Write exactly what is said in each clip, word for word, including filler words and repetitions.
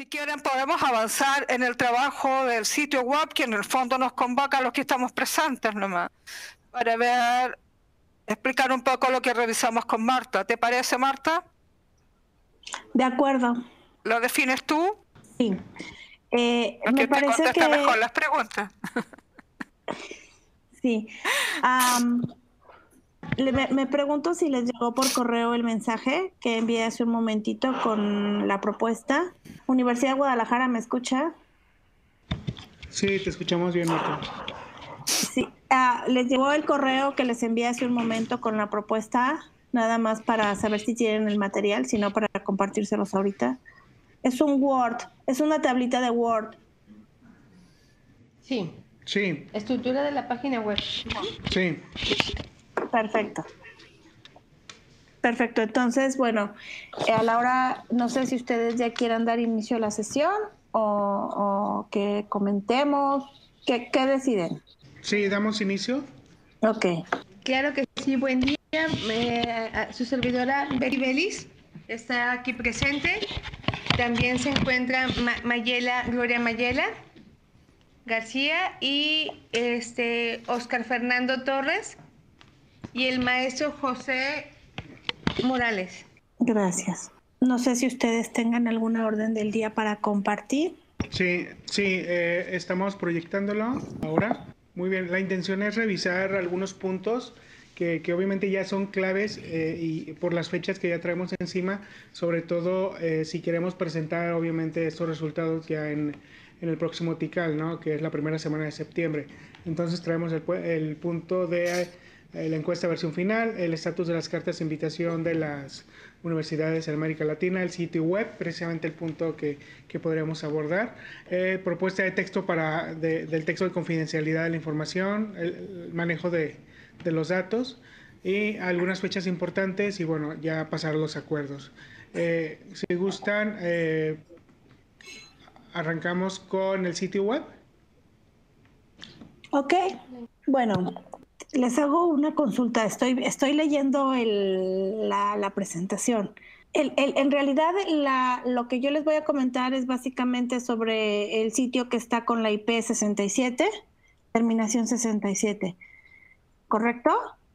quieren podemos avanzar en el trabajo del sitio web, que en el fondo nos convoca a los que estamos presentes nomás, para ver, explicar un poco lo que revisamos con Marta. ¿Te parece, Marta? De acuerdo. ¿Lo defines tú? Sí. Eh, Porque me te parece contesta que... mejor las preguntas. Sí. Um, le, me, me pregunto si les llegó por correo el mensaje que envié hace un momentito con la propuesta. Universidad de Guadalajara, ¿me escucha? Sí, te escuchamos bien, Marta. Sí. Uh, les llegó el correo que les envié hace un momento con la propuesta, nada más para saber si tienen el material, sino para compartírselos ahorita. Es un Word, es una tablita de Word. Sí. Sí. Estructura de la página web. Sí. Perfecto. Perfecto. Entonces, bueno, eh, a la hora, no sé si ustedes ya quieran dar inicio a la sesión o, o que comentemos. ¿Qué, qué deciden? Sí, damos inicio. Ok. Claro que sí. Buen día. Eh, su servidora Betty Belis está aquí presente. También se encuentra Ma Mayela, Gloria Mayela García y este Oscar Fernando Torres y el maestro José Morales. Gracias. No sé si ustedes tengan alguna orden del día para compartir. Sí, sí, eh, estamos proyectándolo ahora. Muy bien, la intención es revisar algunos puntos que, que obviamente ya son claves eh, y por las fechas que ya traemos encima, sobre todo eh, si queremos presentar obviamente estos resultados ya en, en el próximo TICAL, ¿no? Que es la primera semana de septiembre. Entonces traemos el, el punto de eh, la encuesta versión final, el estatus de las cartas de invitación de las universidades en América Latina, el sitio web, precisamente el punto que, que podríamos abordar, eh, propuesta de texto para de, del texto de confidencialidad de la información, el, el manejo de, de los datos y algunas fechas importantes y bueno, ya pasar los acuerdos. Eh, si gustan, eh, arrancamos con el sitio web. Ok, bueno, les hago una consulta. Estoy, estoy leyendo el, la, la presentación. El, el, en realidad, la, lo que yo les voy a comentar es básicamente sobre el sitio que está con la I P sesenta y siete, terminación sesenta y siete, ¿correcto?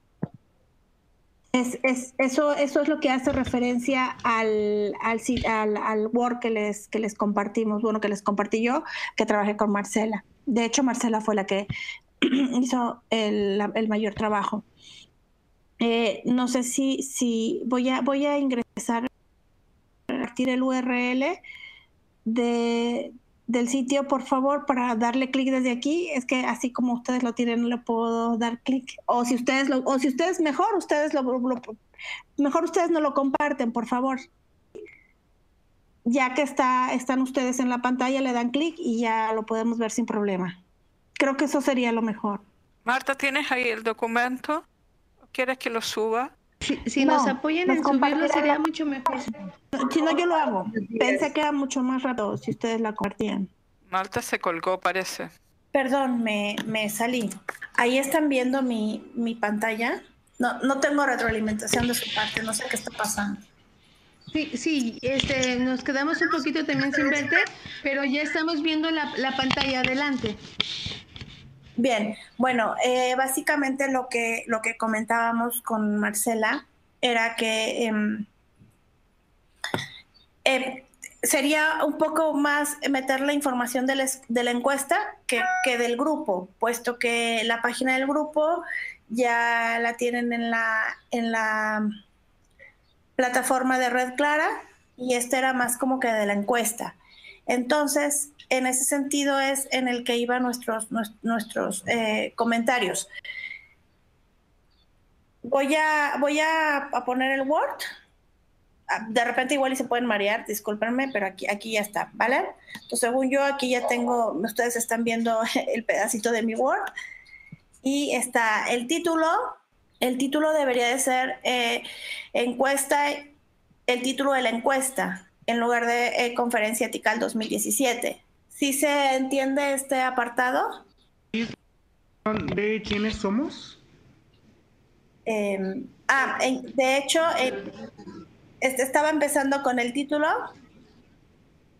Es, es, eso, eso es lo que hace referencia al, al, al, al Word que les, que les compartimos, bueno, que les compartí yo, que trabajé con Marcela. De hecho, Marcela fue la que hizo el, el mayor trabajo. Eh, no sé si, si voy a, voy a ingresar, compartir el U R L de, del sitio, por favor, para darle clic desde aquí. Es que así como ustedes lo tienen, no le puedo dar clic. O si ustedes lo, o si ustedes mejor, ustedes lo, lo mejor ustedes no lo comparten, por favor. Ya que está, están ustedes en la pantalla, le dan clic y ya lo podemos ver sin problema. Creo que eso sería lo mejor. Marta, ¿tienes ahí el documento? ¿Quieres que lo suba? Si, si no, nos apoyan nos en subirlo sería mucho mejor. Si no, yo lo hago. Pensé que era mucho más rápido si ustedes la compartían. Marta se colgó, parece. Perdón, me, me salí. Ahí están viendo mi, mi pantalla. No, no tengo retroalimentación de su parte, no sé qué está pasando. Sí, sí, este, nos quedamos un poquito también sin verte, pero ya estamos viendo la, la pantalla adelante. Bien, bueno, eh, básicamente lo que, lo que comentábamos con Marcela era que eh, eh, sería un poco más meter la información de la, de la encuesta que, que del grupo, puesto que la página del grupo ya la tienen en la, en la plataforma de Red Clara y esta era más como que de la encuesta. Entonces, en ese sentido es en el que iban nuestros, nuestros eh, comentarios. Voy a, voy a, a poner el Word. De repente igual y se pueden marear, discúlpenme, pero aquí, aquí ya está, ¿vale? Entonces, según yo, aquí ya tengo, ustedes están viendo el pedacito de mi Word y está el título. El título debería de ser eh, encuesta, el título de la encuesta, en lugar de eh, Conferencia TICAL dos mil diecisiete. ¿Sí se entiende este apartado? ¿De quiénes somos? Eh, ah, de hecho, eh, este, estaba empezando con el título.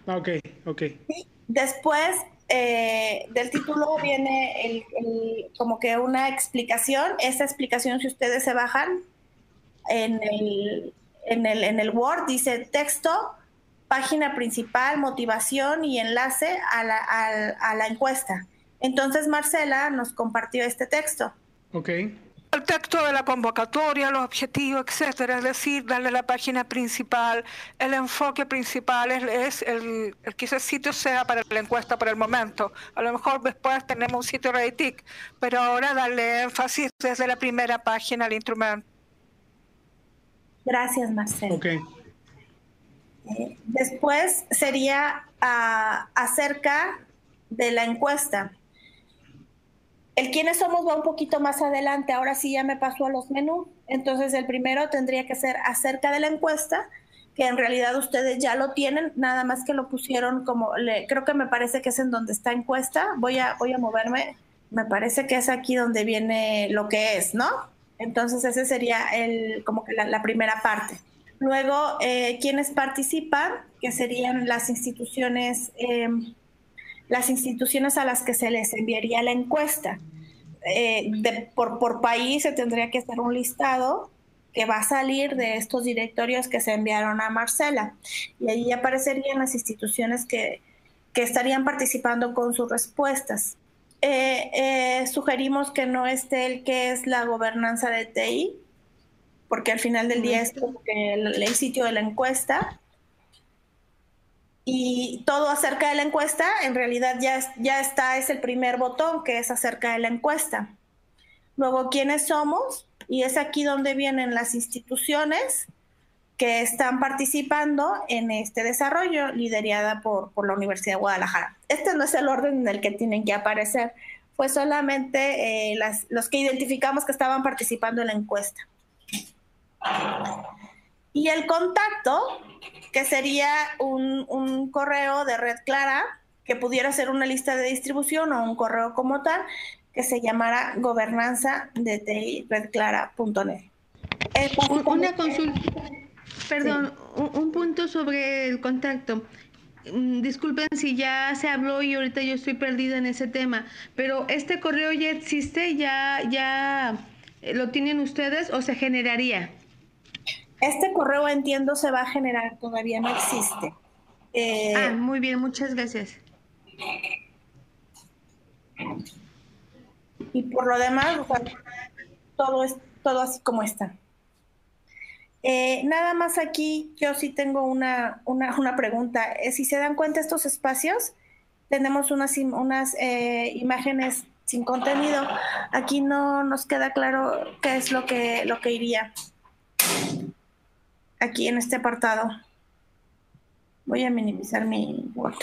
Ok, ok. ¿Sí? Después eh, del título viene el, el, como que una explicación. Esa explicación, si ustedes se bajan en el, en el, en el Word, dice texto, página principal, motivación y enlace a la, a, a la encuesta. Entonces Marcela nos compartió este texto. Ok. El texto de la convocatoria, los objetivos, etcétera, es decir, darle la página principal, el enfoque principal es, es el, el que ese sitio sea para la encuesta por el momento. A lo mejor después tenemos un sitio Reditic, pero ahora darle énfasis desde la primera página al instrumento. Gracias, Marcela. Ok. Eh, después sería uh, acerca de la encuesta. El quiénes somos va un poquito más adelante, ahora sí ya me paso a los menús. Entonces el primero tendría que ser acerca de la encuesta, que en realidad ustedes ya lo tienen, nada más que lo pusieron como, le, creo que me parece que es en donde está encuesta, voy a, voy a moverme, me parece que es aquí donde viene lo que es, ¿no? Entonces ese sería el, como que la, la primera parte. Luego, eh, quienes participan, que serían las instituciones... Eh, las instituciones a las que se les enviaría la encuesta. Eh, de, por, por país se tendría que hacer un listado que va a salir de estos directorios que se enviaron a Marcela. Y ahí aparecerían las instituciones que, que estarían participando con sus respuestas. Eh, eh, sugerimos que no esté el que es la gobernanza de T I, porque al final del día es como que el, el sitio de la encuesta. Y todo acerca de la encuesta, en realidad ya, ya está, es el primer botón que es acerca de la encuesta. Luego, ¿quiénes somos? Y es aquí donde vienen las instituciones que están participando en este desarrollo, liderada por, por la Universidad de Guadalajara. Este no es el orden en el que tienen que aparecer, fue solamente eh, las, los que identificamos que estaban participando en la encuesta. Y el contacto, que sería un, un correo de Red Clara, que pudiera ser una lista de distribución o un correo como tal, que se llamara gobernanza de T I red clara punto net. Una consulta, perdón, sí. un, un punto sobre el contacto. Disculpen si ya se habló y ahorita yo estoy perdida en ese tema, pero ¿este correo ya existe? ¿Ya, ya lo tienen ustedes o se generaría? Este correo, entiendo, se va a generar, todavía no existe. Eh, ah, muy bien, muchas gracias. Y por lo demás, o sea, todo es todo así como está. Eh, nada más aquí, yo sí tengo una, una, una pregunta. Eh, si se dan cuenta, estos espacios, tenemos unas, unas eh, imágenes sin contenido. Aquí no nos queda claro qué es lo que, lo que iría. Aquí en este apartado. Voy a minimizar mi Word.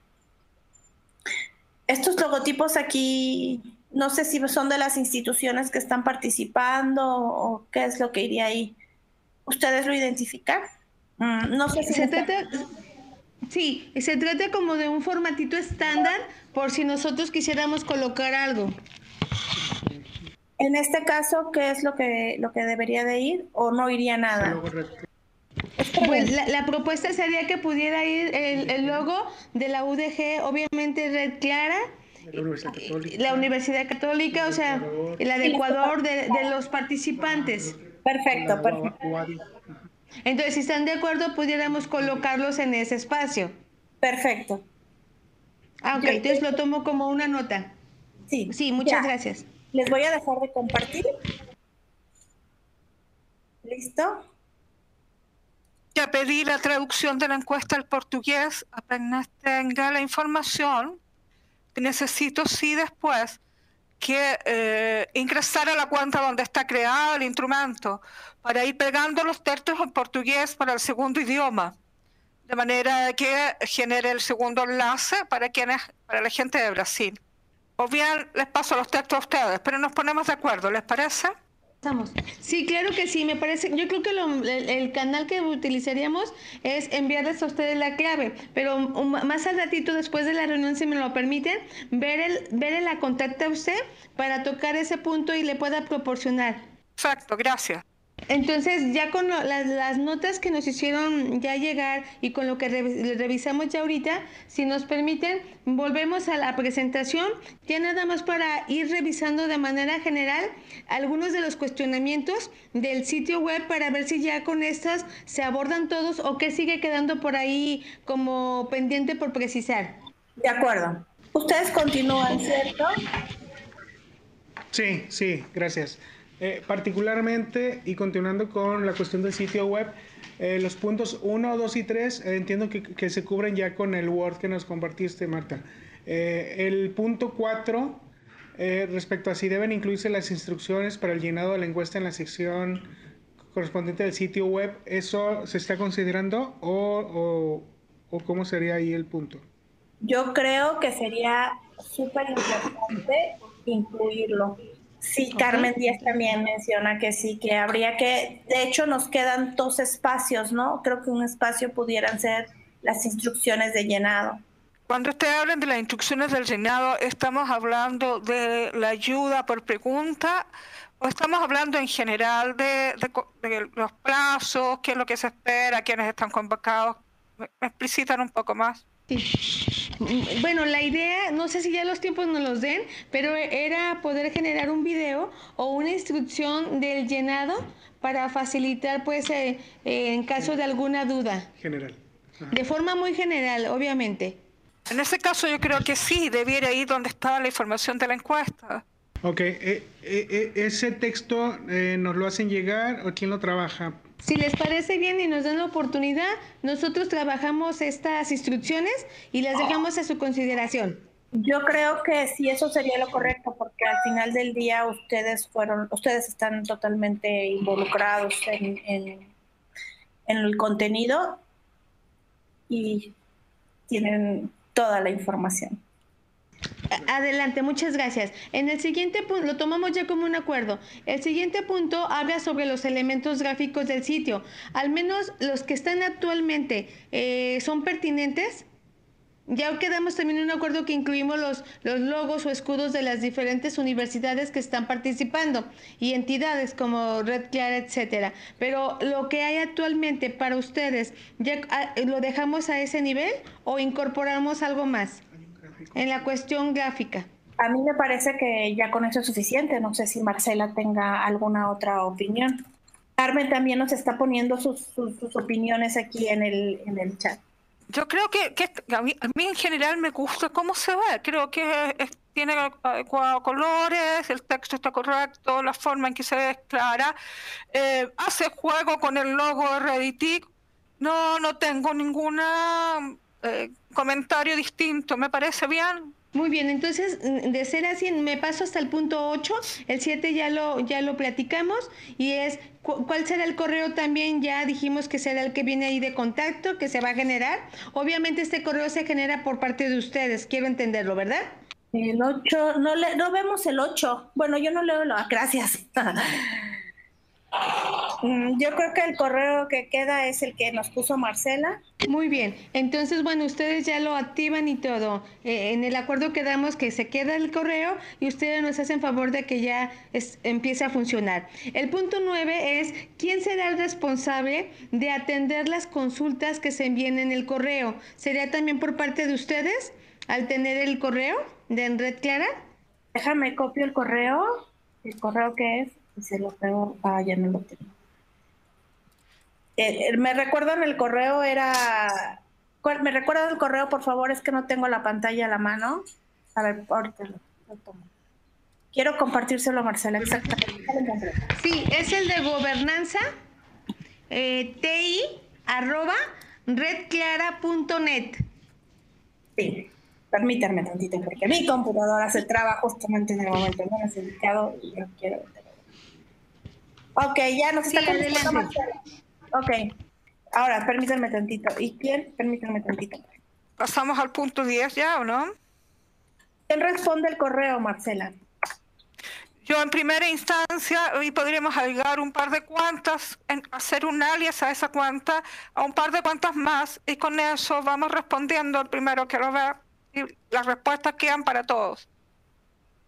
Estos logotipos aquí, no sé si son de las instituciones que están participando o qué es lo que iría ahí. ¿Ustedes lo identifican? Mm, no sé si se trata, sí, se trata como de un formatito estándar por si nosotros quisiéramos colocar algo. En este caso, ¿qué es lo que, lo que debería de ir o no iría nada? Pues la, la propuesta sería que pudiera ir el, el logo de la U D G, obviamente Red Clara, la Universidad Católica, la Universidad Católica, o sea, la de Ecuador, de, de los participantes. Perfecto, perfecto. Entonces, si están de acuerdo, pudiéramos colocarlos en ese espacio. Perfecto. Ah, ok, Yo, entonces lo tomo como una nota. Sí. Sí, muchas ya. gracias. Les voy a dejar de compartir. ¿Listo? Ya pedí la traducción de la encuesta al portugués, apenas tenga la información. Necesito sí después que eh, ingresar a la cuenta donde está creado el instrumento para ir pegando los textos en portugués para el segundo idioma, de manera que genere el segundo enlace para quienes, para la gente de Brasil. O bien les paso los textos a ustedes, pero nos ponemos de acuerdo, ¿les parece? Sí, claro que sí, me parece, yo creo que lo, el, el canal que utilizaríamos es enviarles a ustedes la clave, pero um, más al ratito después de la reunión, si me lo permiten, ver el, ver el la contacta a usted para tocar ese punto y le pueda proporcionar. Exacto, gracias. Entonces, ya con lo, las, las notas que nos hicieron ya llegar y con lo que re, revisamos ya ahorita, si nos permiten, volvemos a la presentación, ya nada más para ir revisando de manera general algunos de los cuestionamientos del sitio web para ver si ya con estas se abordan todos o qué sigue quedando por ahí como pendiente por precisar. De acuerdo. Ustedes continúan, ¿cierto? Sí, sí, gracias. Eh, particularmente, y continuando con la cuestión del sitio web, eh, los puntos uno, dos y tres eh, entiendo que, que se cubren ya con el Word que nos compartiste, Marta. Eh, el punto cuatro, eh, respecto a si deben incluirse las instrucciones para el llenado de la encuesta en la sección correspondiente del sitio web, ¿eso se está considerando o, o, o cómo sería ahí el punto? Yo creo que sería súper importante incluirlo. Sí, Carmen Díaz también menciona que sí, que habría que, de hecho nos quedan dos espacios, ¿no? Creo que un espacio pudieran ser las instrucciones de llenado. Cuando ustedes hablan de las instrucciones del llenado, ¿estamos hablando de la ayuda por pregunta o estamos hablando en general de, de, de los plazos, qué es lo que se espera, quiénes están convocados? ¿Me, me explicitan un poco más? Sí. Bueno, la idea, no sé si ya los tiempos nos los den, pero era poder generar un video o una instrucción del llenado para facilitar, pues, eh, eh, en caso de alguna duda. General. Ajá. De forma muy general, obviamente. En ese caso yo creo que sí, debiera ir donde está la información de la encuesta. Ok, eh, eh, ¿ese texto eh, nos lo hacen llegar o quién lo trabaja? Si les parece bien y nos dan la oportunidad, nosotros trabajamos estas instrucciones y las dejamos a su consideración. Yo creo que sí, eso sería lo correcto, porque al final del día ustedes fueron, ustedes están totalmente involucrados en, en, en el contenido y tienen toda la información. Adelante, muchas gracias. En el siguiente punto, lo tomamos ya como un acuerdo. El siguiente punto habla sobre los elementos gráficos del sitio. Al menos los que están actualmente, eh, ¿son pertinentes? Ya quedamos también en un acuerdo que incluimos los, los logos o escudos de las diferentes universidades que están participando y entidades como Red Clara, etcétera. Pero lo que hay actualmente para ustedes, ¿ya lo dejamos a ese nivel o incorporamos algo más en la cuestión gráfica? A mí me parece que ya con eso es suficiente. No sé si Marcela tenga alguna otra opinión. Carmen también nos está poniendo sus, sus, sus opiniones aquí en el, en el chat. Yo creo que, que a, mí, a mí en general me gusta cómo se ve. Creo que es, tiene adecuados colores, el texto está correcto, la forma en que se ve es clara. Eh, hace juego con el logo de Reditic. No, no tengo ningún eh, comentario distinto. Me parece bien. Muy bien, entonces de ser así me paso hasta el punto ocho, el siete ya lo ya lo platicamos y es cu cuál será el correo también, ya dijimos que será el que viene ahí de contacto, que se va a generar. Obviamente este correo se genera por parte de ustedes, quiero entenderlo, ¿verdad? El ocho, no, le, no vemos el ocho. Bueno, yo no leo lo, gracias. Yo creo que el correo que queda es el que nos puso Marcela. Muy bien, entonces bueno, ustedes ya lo activan y todo. Eh, en el acuerdo quedamos que se queda el correo y ustedes nos hacen favor de que ya es, empiece a funcionar. El punto nueve es, ¿quién será el responsable de atender las consultas que se envíen en el correo? ¿Sería también por parte de ustedes al tener el correo de Red Clara? Déjame copio el correo, el correo que es. Y se lo pego, ah, ya no lo tengo. Eh, eh, me recuerdan el correo, era... ¿Me recuerdan el correo, por favor? Es que no tengo la pantalla a la mano. A ver, ahorita lo, lo tomo. Quiero compartírselo a Marcela, exactamente. Sí, es el de gobernanza, eh, ti, arroba, redclara punto net. Sí, permítanme tantito, porque mi computadora se traba justamente en el momento menos indicado y yo quiero... Ok, ya nos está contestando Marcela. Ok, ahora permítanme tantito. ¿Y quién? Permítanme tantito. ¿Pasamos al punto diez ya o no? ¿Quién responde el correo, Marcela? Yo en primera instancia, y podríamos agregar un par de cuentas, en, hacer un alias a esa cuenta, a un par de cuentas más, y con eso vamos respondiendo al primero que lo vea, y las respuestas quedan para todos.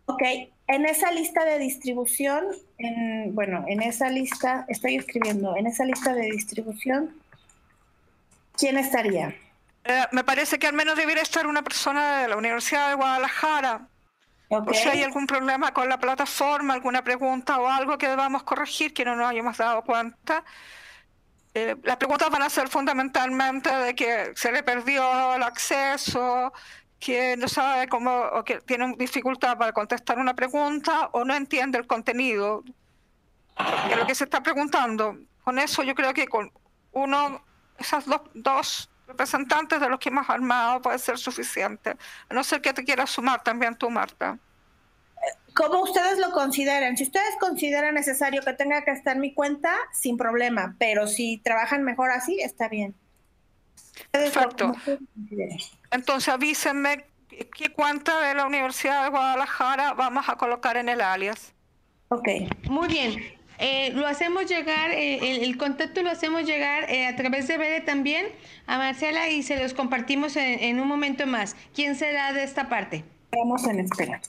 Ok, en esa lista de distribución, en, bueno, en esa lista, estoy escribiendo, en esa lista de distribución, ¿quién estaría? Eh, me parece que al menos debería estar una persona de la Universidad de Guadalajara. Ok. O si hay algún problema con la plataforma, alguna pregunta o algo que debamos corregir que no nos hayamos dado cuenta. Eh, las preguntas van a ser fundamentalmente de que se le perdió el acceso, que no sabe cómo, o que tiene dificultad para contestar una pregunta o no entiende el contenido de lo que se está preguntando. Con eso yo creo que con uno, esas dos, dos representantes de los que hemos armado puede ser suficiente. A no ser que te quieras sumar también tú, Marta. Como ustedes lo consideren. Si ustedes consideran necesario que tenga que estar mi cuenta, sin problema. Pero si trabajan mejor así, está bien. Perfecto. Entonces avísenme qué cuenta de la Universidad de Guadalajara vamos a colocar en el alias. Ok. Muy bien. Eh, lo hacemos llegar, eh, el, el contacto lo hacemos llegar eh, a través de Bede también a Marcela y se los compartimos en, en un momento más. ¿Quién será de esta parte? Vamos en espera.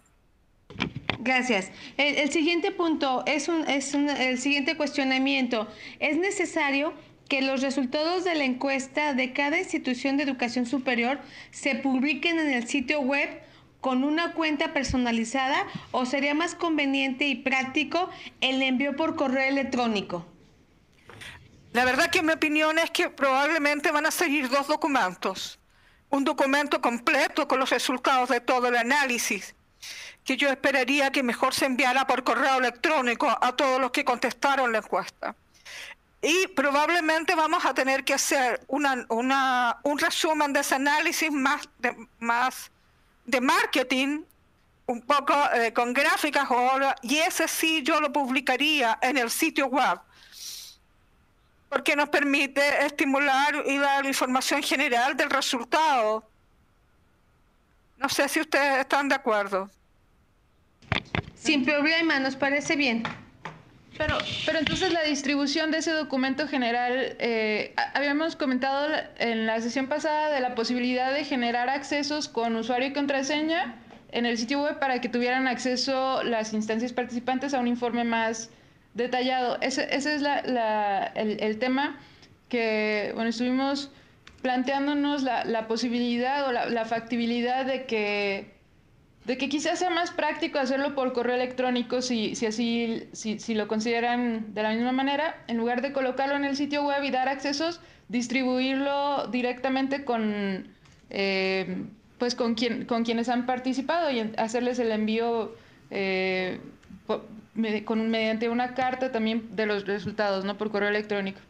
Gracias. El, el siguiente punto es, un, es un, el siguiente cuestionamiento. ¿Es necesario que los resultados de la encuesta de cada institución de educación superior se publiquen en el sitio web con una cuenta personalizada o sería más conveniente y práctico el envío por correo electrónico? La verdad que mi opinión es que probablemente van a seguir dos documentos. Un documento completo con los resultados de todo el análisis, que yo esperaría que mejor se enviara por correo electrónico a todos los que contestaron la encuesta. Y probablemente vamos a tener que hacer una, una, un resumen de ese análisis más de, más de marketing, un poco eh, con gráficas ahora, y ese sí yo lo publicaría en el sitio web, porque nos permite estimular y dar información general del resultado. No sé si ustedes están de acuerdo. Sin problema, nos parece bien. Pero, pero entonces la distribución de ese documento general, eh, habíamos comentado en la sesión pasada de la posibilidad de generar accesos con usuario y contraseña en el sitio web para que tuvieran acceso las instancias participantes a un informe más detallado. Ese, ese es la, la, el, el tema que, bueno, estuvimos planteándonos la, la posibilidad o la, la factibilidad de que de que quizás sea más práctico hacerlo por correo electrónico si, si así si, si lo consideran de la misma manera, en lugar de colocarlo en el sitio web y dar accesos, distribuirlo directamente con eh, pues con quien con quienes han participado y hacerles el envío eh, por, med, con mediante una carta también de los resultados, no por correo electrónico.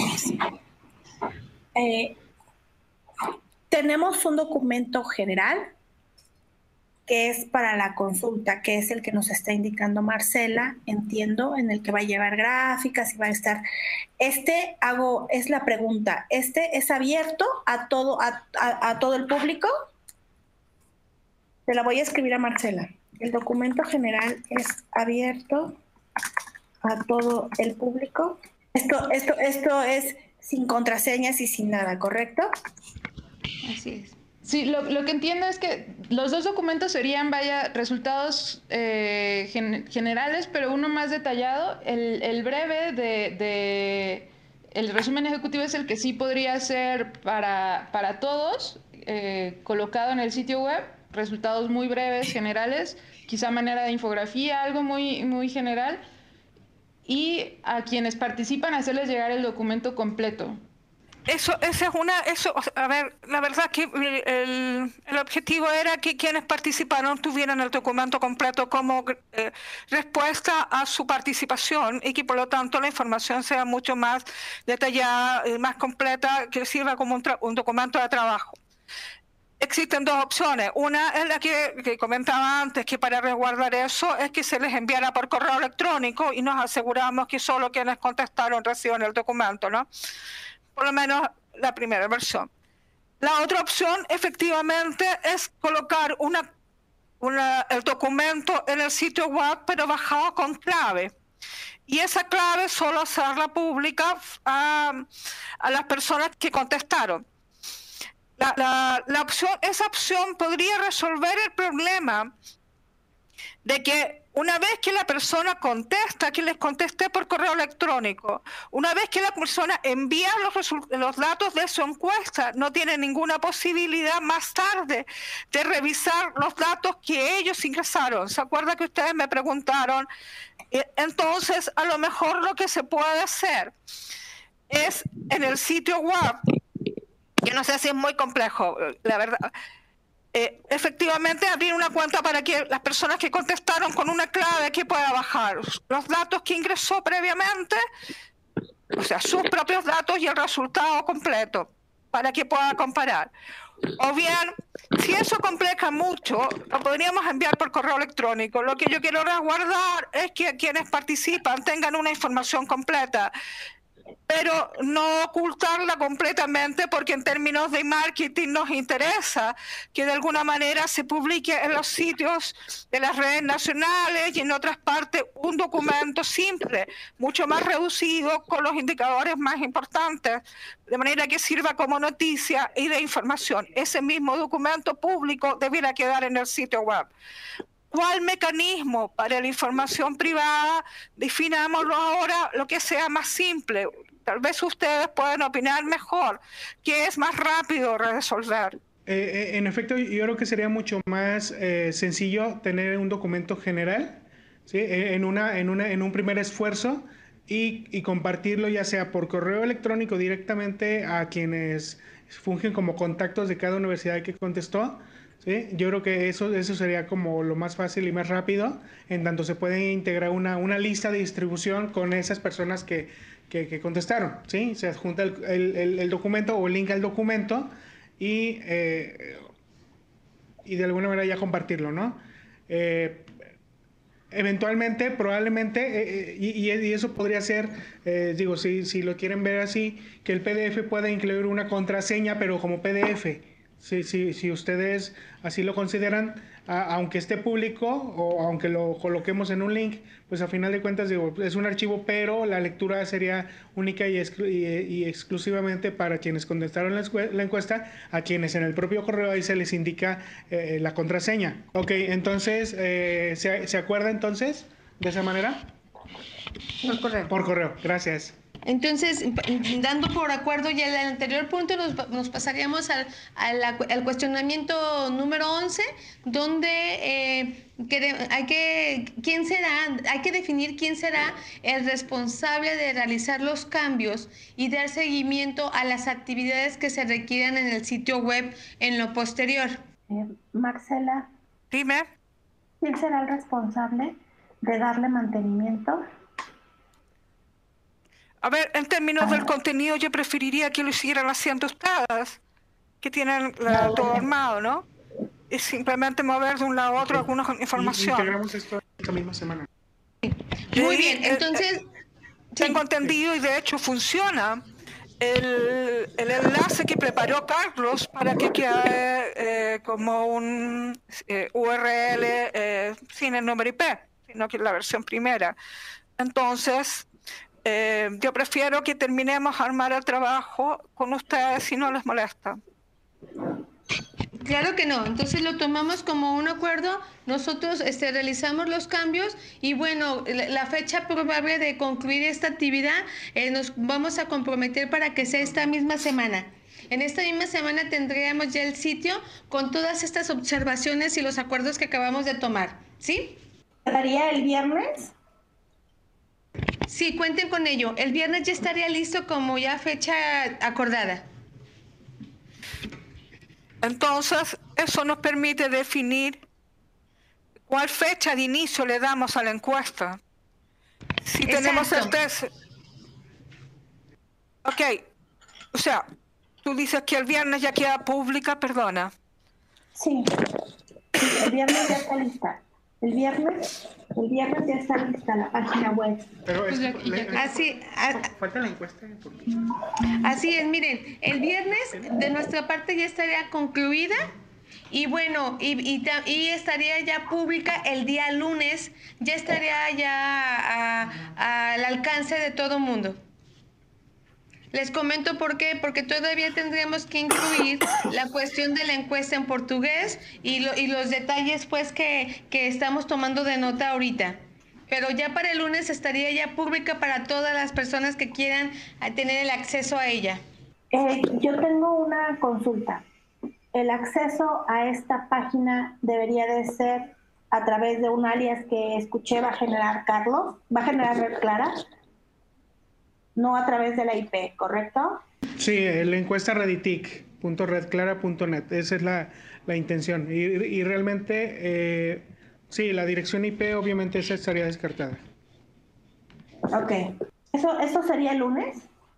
Eh, tenemos un documento general que es para la consulta, que es el que nos está indicando Marcela, entiendo, en el que va a llevar gráficas y va a estar. Este, hago, es la pregunta, ¿este es abierto a todo, a, a, a todo el público? Te la voy a escribir a Marcela. El documento general es abierto a todo el público. Esto, esto, esto es sin contraseñas y sin nada, ¿correcto? Así es. Sí, lo, lo que entiendo es que los dos documentos serían, vaya, resultados eh, gen, generales, pero uno más detallado. El, el breve de, de el resumen ejecutivo es el que sí podría ser para, para todos, eh, colocado en el sitio web, resultados muy breves, generales, quizá manera de infografía, algo muy, muy general, y a quienes participan hacerles llegar el documento completo. Eso, esa es una, eso, a ver, la verdad que el, el objetivo era que quienes participaron tuvieran el documento completo como eh, respuesta a su participación y que por lo tanto la información sea mucho más detallada y más completa, que sirva como un, un documento de trabajo. Existen dos opciones. Una es la que, que comentaba antes, que para resguardar eso es que se les enviara por correo electrónico y nos aseguramos que solo quienes contestaron reciben el documento, ¿no? Por lo menos la primera versión. La otra opción, efectivamente, es colocar una, una, el documento en el sitio web, pero bajado con clave. Y esa clave solo hacerla pública a, a las personas que contestaron. La, la, la opción, esa opción podría resolver el problema de que una vez que la persona contesta, que les contesté por correo electrónico, una vez que la persona envía los, los datos de su encuesta, no tiene ninguna posibilidad más tarde de revisar los datos que ellos ingresaron. ¿Se acuerda que ustedes me preguntaron? Entonces, a lo mejor lo que se puede hacer es en el sitio web, que no sé si es muy complejo, la verdad. Eh, efectivamente abrir una cuenta para que las personas que contestaron con una clave que pueda bajar los datos que ingresó previamente, o sea, sus propios datos y el resultado completo, para que pueda comparar. O bien, si eso complica mucho, lo podríamos enviar por correo electrónico. Lo que yo quiero resguardar es que quienes participan tengan una información completa, pero no ocultarla completamente, porque en términos de marketing nos interesa que de alguna manera se publique en los sitios de las redes nacionales y en otras partes un documento simple, mucho más reducido, con los indicadores más importantes, de manera que sirva como noticia y de información. Ese mismo documento público debiera quedar en el sitio web. ¿Cuál mecanismo para la información privada? Definámoslo ahora lo que sea más simple. Tal vez ustedes pueden opinar mejor, que es más rápido resolver. Eh, en efecto, yo creo que sería mucho más eh, sencillo tener un documento general, ¿sí? en, una, en, una, en un primer esfuerzo y, y compartirlo ya sea por correo electrónico directamente a quienes fungen como contactos de cada universidad que contestó. ¿Sí? Yo creo que eso, eso sería como lo más fácil y más rápido, en tanto se puede integrar una, una lista de distribución con esas personas que, que, que contestaron. ¿Sí? Se adjunta el, el, el documento o el link al documento y, eh, y de alguna manera ya compartirlo, ¿no? Eh, eventualmente, probablemente, eh, y, y eso podría ser, eh, digo, si, si lo quieren ver así, que el P D F pueda incluir una contraseña, pero como P D F. Si, si, si ustedes así lo consideran, a, aunque esté público o aunque lo coloquemos en un link, pues a final de cuentas digo, es un archivo, pero la lectura sería única y, exclu y, y exclusivamente para quienes contestaron la, la encuesta, a quienes en el propio correo ahí se les indica eh, la contraseña. Ok, entonces, eh, ¿se, ¿se acuerda entonces de esa manera? Por correo. Por correo, gracias. Entonces, dando por acuerdo ya el anterior punto, nos, nos pasaríamos al, al, al cuestionamiento número once, donde eh, hay que, ¿quién será? Hay que definir quién será el responsable de realizar los cambios y dar seguimiento a las actividades que se requieran en el sitio web en lo posterior. Eh, Marcela. Dime. ¿Quién será el responsable de darle mantenimiento? A ver, en términos del contenido, yo preferiría que lo hicieran haciendo ustedes, que tienen la, todo armado, ¿no? Y simplemente mover de un lado a otro alguna información. Integramos esto esta misma semana. Muy bien, entonces... Eh, eh, tengo sí. entendido, y de hecho funciona, el, el enlace que preparó Carlos para que quede eh, como un eh, U R L eh, sin el número I P, sino que es la versión primera. Entonces... Eh, yo prefiero que terminemos a armar el trabajo con ustedes si no les molesta. Claro que no, entonces lo tomamos como un acuerdo, nosotros este, realizamos los cambios y bueno, la, la fecha probable de concluir esta actividad eh, nos vamos a comprometer para que sea esta misma semana. En esta misma semana tendríamos ya el sitio con todas estas observaciones y los acuerdos que acabamos de tomar, ¿sí? ¿Estaría el viernes? Sí, cuenten con ello. El viernes ya estaría listo como ya fecha acordada. Entonces, eso nos permite definir cuál fecha de inicio le damos a la encuesta. Si Exacto. tenemos certeza... Ok, o sea, tú dices que el viernes ya queda pública, perdona. Sí, el viernes ya está lista. El viernes, el viernes ya está lista la página web. Pero es, pues le, así, a, falta la encuesta. Así es, miren, el viernes de nuestra parte ya estaría concluida y bueno, y, y, y estaría ya pública el día lunes, ya estaría ya a, a, al alcance de todo mundo. Les comento por qué, porque todavía tendremos que incluir la cuestión de la encuesta en portugués y, lo, y los detalles pues que, que estamos tomando de nota ahorita. Pero ya para el lunes estaría ya pública para todas las personas que quieran tener el acceso a ella. Eh, yo tengo una consulta. ¿El acceso a esta página debería de ser a través de un alias que escuché va a generar Carlos? ¿Va a generar Red Clara? No a través de la I P, ¿correcto? Sí, la encuesta reditic punto red clara punto net, esa es la, la intención. Y, y realmente, eh, sí, la dirección I P obviamente esa estaría descartada. Ok. ¿Eso, eso sería el lunes?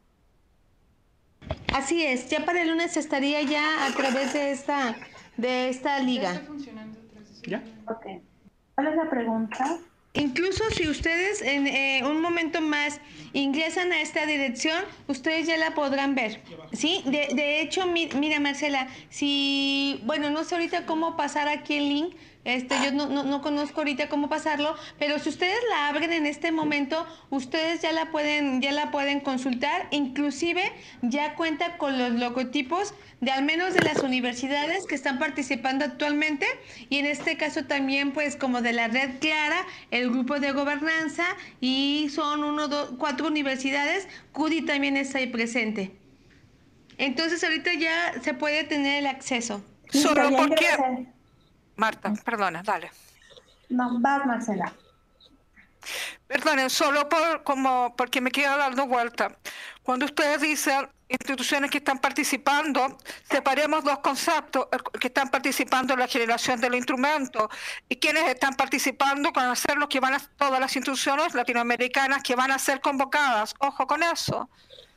Así es, ya para el lunes estaría ya a través de esta, de esta liga. ¿Ya está funcionando? ¿Ya? Ok. ¿Cuál es la pregunta? Incluso si ustedes en eh, un momento más ingresan a esta dirección, ustedes ya la podrán ver, ¿sí? De, de hecho, mi, mira Marcela, si, bueno, no sé ahorita cómo pasar aquí el link, este, yo no, no, no conozco ahorita cómo pasarlo, pero si ustedes la abren en este momento, ustedes ya la pueden, ya la pueden consultar, inclusive ya cuenta con los logotipos de al menos de las universidades que están participando actualmente y en este caso también pues como de la Red Clara, el grupo de gobernanza y son uno, dos, cuatro universidades, C U D I también está ahí presente. Entonces ahorita ya se puede tener el acceso. Solo Listo, porque... ya ingresé. Marta, perdona, dale. No, vas, Marcela. Perdonen, solo por, como, porque me queda dando vuelta. Cuando ustedes dicen instituciones que están participando, separemos dos conceptos, que están participando en la generación del instrumento y quienes están participando con hacer lo que van a todas las instituciones latinoamericanas que van a ser convocadas. Ojo con eso.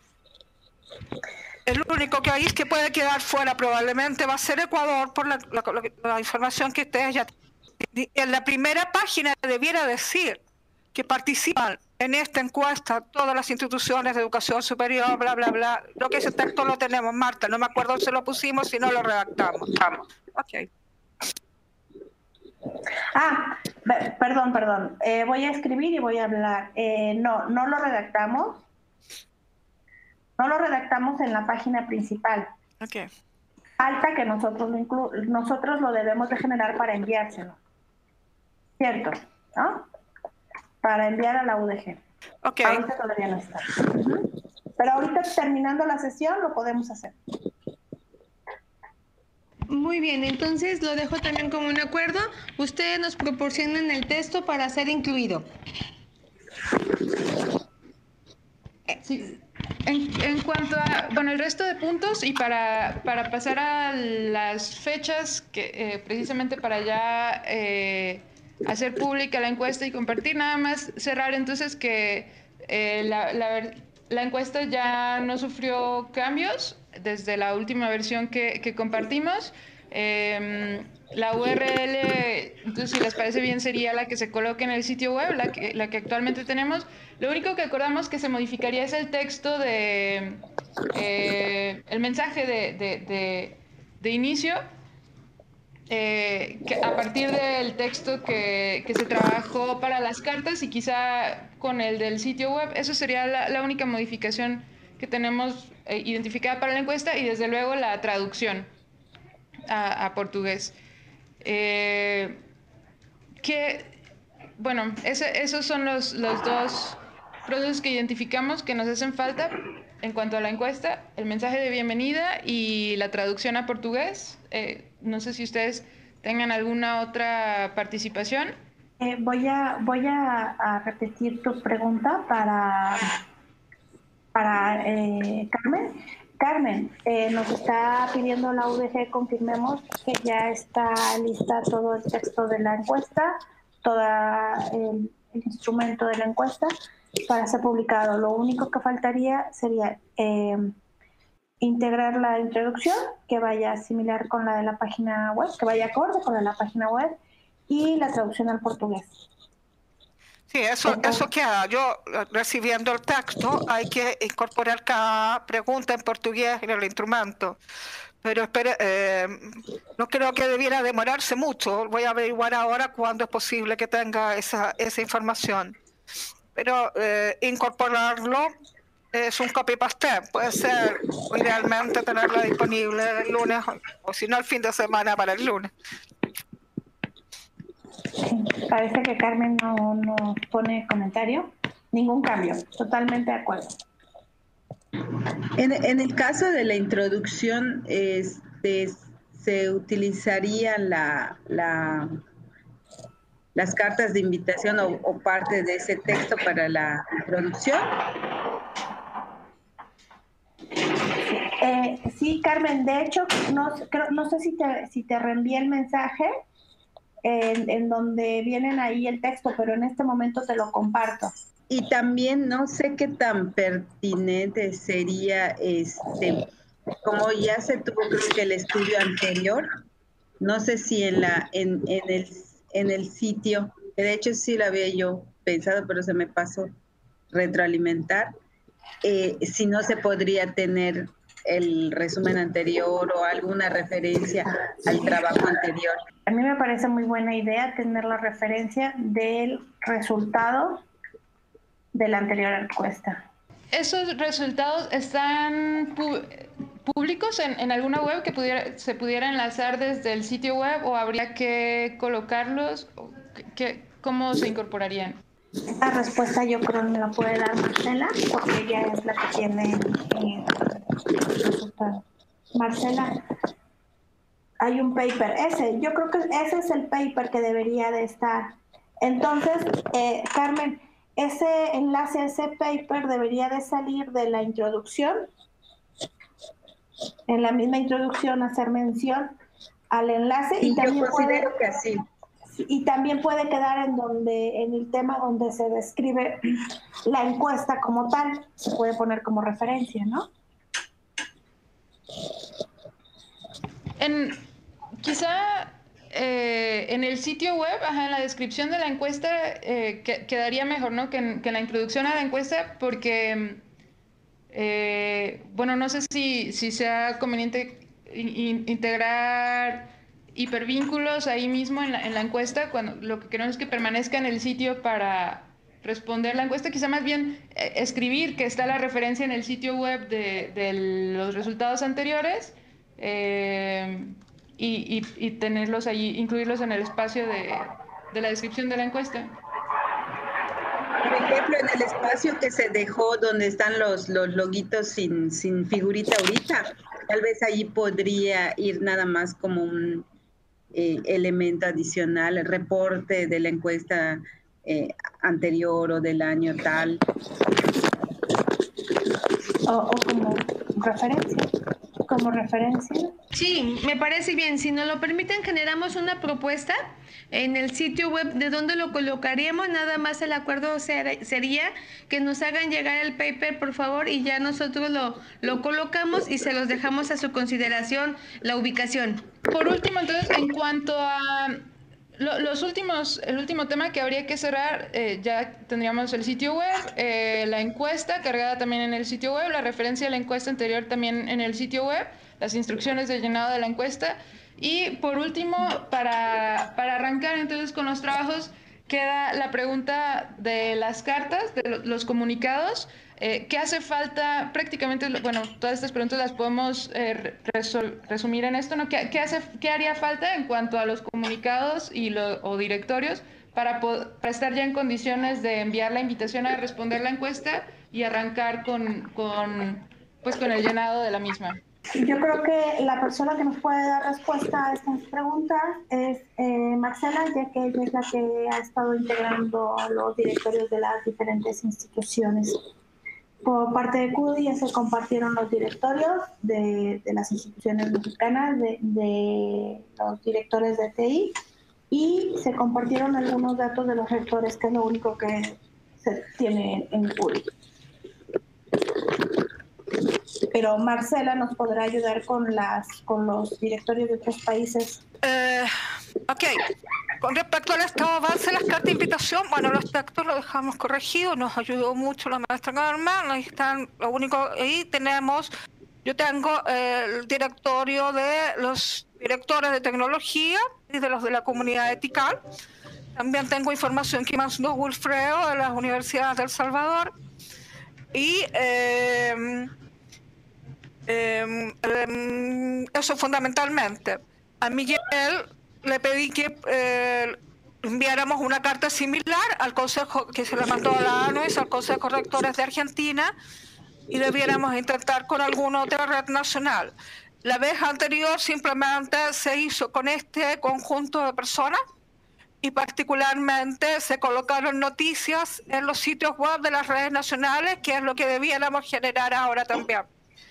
El único país que puede quedar fuera probablemente va a ser Ecuador por la, la, la, la información que ustedes ya tienen. En la primera página debiera decir que participan en esta encuesta todas las instituciones de educación superior, bla, bla, bla. Lo que ese texto lo tenemos, Marta. No me acuerdo si lo pusimos, si no lo redactamos. Ok. Ah, perdón, perdón. Eh, voy a escribir y voy a hablar. Eh, no, no lo redactamos. No lo redactamos en la página principal. Ok. Falta que nosotros lo, inclu nosotros lo debemos de generar para enviárselo. ¿Cierto? ¿No? Para enviar a la U D G. Ok. Ahorita todavía no está. Uh-huh. Pero ahorita terminando la sesión lo podemos hacer. Muy bien, entonces lo dejo también como un acuerdo. Ustedes nos proporcionan el texto para ser incluido. Sí. En, en cuanto a, bueno, el resto de puntos y para, para pasar a las fechas, que eh, precisamente para ya eh, hacer pública la encuesta y compartir, nada más cerrar entonces que eh, la, la, la encuesta ya no sufrió cambios desde la última versión que, que compartimos. Eh, la U R L, entonces si les parece bien, sería la que se coloque en el sitio web, la que, la que actualmente tenemos. Lo único que acordamos que se modificaría es el texto de eh, el mensaje de, de, de, de inicio, eh, que a partir del texto que, que se trabajó para las cartas y quizá con el del sitio web. Eso sería la, la única modificación que tenemos eh, identificada para la encuesta y desde luego la traducción a, a portugués. Eh, que, bueno, ese, esos son los, los dos procesos que identificamos que nos hacen falta en cuanto a la encuesta, el mensaje de bienvenida y la traducción a portugués. Eh, no sé si ustedes tengan alguna otra participación. Eh, voy a, voy a, a repetir tu pregunta para, para eh, Carmen. Carmen, eh, nos está pidiendo la U D G, confirmemos que ya está lista todo el texto de la encuesta, todo el, el instrumento de la encuesta para ser publicado. Lo único que faltaría sería eh, integrar la introducción, que vaya similar con la de la página web, que vaya acorde con la de la página web, y la traducción al portugués. Sí, eso, eso queda. Yo, recibiendo el texto, hay que incorporar cada pregunta en portugués en el instrumento. Pero espere, eh, no creo que debiera demorarse mucho. Voy a averiguar ahora cuándo es posible que tenga esa, esa información. Pero eh, incorporarlo es un copy-paste. Puede ser, o idealmente, tenerla disponible el lunes, o si no, el fin de semana para el lunes. Parece que Carmen no, no pone comentario. Ningún cambio. Totalmente de acuerdo. En, en el caso de la introducción, este, se utilizaría la, la, las cartas de invitación o, o parte de ese texto para la introducción. Eh, sí, Carmen, de hecho, no, creo, no sé si te, si te reenvié el mensaje en, en donde vienen ahí el texto, pero en este momento te lo comparto. Y también no sé qué tan pertinente sería, este, como ya se tuvo creo que el estudio anterior, no sé si en la en, en el en el sitio, que de hecho sí lo había yo pensado, pero se me pasó retroalimentar, eh, si no se podría tener el resumen anterior o alguna referencia al trabajo anterior. A mí me parece muy buena idea tener la referencia del resultado de la anterior encuesta. ¿Esos resultados están pu públicos en, en alguna web que pudiera, se pudiera enlazar desde el sitio web o habría que colocarlos? ¿Qué, ¿Cómo se incorporarían? La respuesta yo creo que me la puede dar Marcela, porque ella es la que tiene eh, el resultado. Marcela, hay un paper, ese, yo creo que ese es el paper que debería de estar. Entonces, eh, Carmen, ese enlace, ese paper debería de salir de la introducción. En la misma introducción hacer mención al enlace. Y, y también yo considero puede, que así. Y también puede quedar en donde, en el tema donde se describe la encuesta como tal, se puede poner como referencia, ¿no? En, quizá eh, en el sitio web, ajá, en la descripción de la encuesta, eh, que, quedaría mejor, ¿no? Que en, que en la introducción a la encuesta, porque, eh, bueno, no sé si, si sea conveniente in, integrar hipervínculos ahí mismo en la, en la encuesta, cuando lo que queremos es que permanezca en el sitio para responder la encuesta, quizá más bien eh, escribir que está la referencia en el sitio web de, de los resultados anteriores, eh, y, y, y tenerlos allí, incluirlos en el espacio de, de la descripción de la encuesta. Por ejemplo, en el espacio que se dejó donde están los, los loguitos sin, sin figurita ahorita, tal vez allí podría ir nada más como un eh, elemento adicional, el reporte de la encuesta eh, anterior o del año tal. O, o como referencia. Como referencia. Sí, me parece bien. Si nos lo permiten, generamos una propuesta en el sitio web de dónde lo colocaríamos. Nada más el acuerdo ser, sería que nos hagan llegar el paper, por favor, y ya nosotros lo, lo colocamos y se los dejamos a su consideración la ubicación. Por último, entonces, en cuanto a lo, los últimos, el último tema que habría que cerrar, eh, ya tendríamos el sitio web, eh, la encuesta cargada también en el sitio web, la referencia a la encuesta anterior también en el sitio web, las instrucciones de llenado de la encuesta. Y por último, para, para arrancar entonces con los trabajos, queda la pregunta de las cartas, de los comunicados. Eh, ¿Qué hace falta? Prácticamente, bueno, todas estas preguntas las podemos eh, resumir en esto, ¿no? ¿Qué, qué, hace, ¿Qué haría falta en cuanto a los comunicados y lo, o directorios para, para estar ya en condiciones de enviar la invitación a responder la encuesta y arrancar con, con, pues, con el llenado de la misma? Yo creo que la persona que nos puede dar respuesta a estas preguntas es eh, Marcela, ya que ella es la que ha estado integrando los directorios de las diferentes instituciones. Por parte de C U D I ya se compartieron los directorios de, de las instituciones mexicanas, de, de los directores de T I, y se compartieron algunos datos de los rectores, que es lo único que se tiene en C U D I. Pero Marcela nos podrá ayudar con las con los directorios de otros países. Eh, ok, con respecto al estado base de las cartas de invitación, bueno, los textos los dejamos corregidos, nos ayudó mucho la maestra Norma, ahí están, lo único, ahí tenemos, yo tengo eh, el directorio de los directores de tecnología y de los de la comunidad ética. También tengo información que mandó Wilfredo de las universidades de El Salvador. Y eh, eh, eh, eso fundamentalmente. A Miguel le pedí que eh, enviáramos una carta similar al Consejo, que se le mandó a la ANUES, al Consejo de Rectores de Argentina, y debiéramos intentar con alguna otra red nacional. La vez anterior simplemente se hizo con este conjunto de personas y particularmente se colocaron noticias en los sitios web de las redes nacionales, que es lo que debiéramos generar ahora también.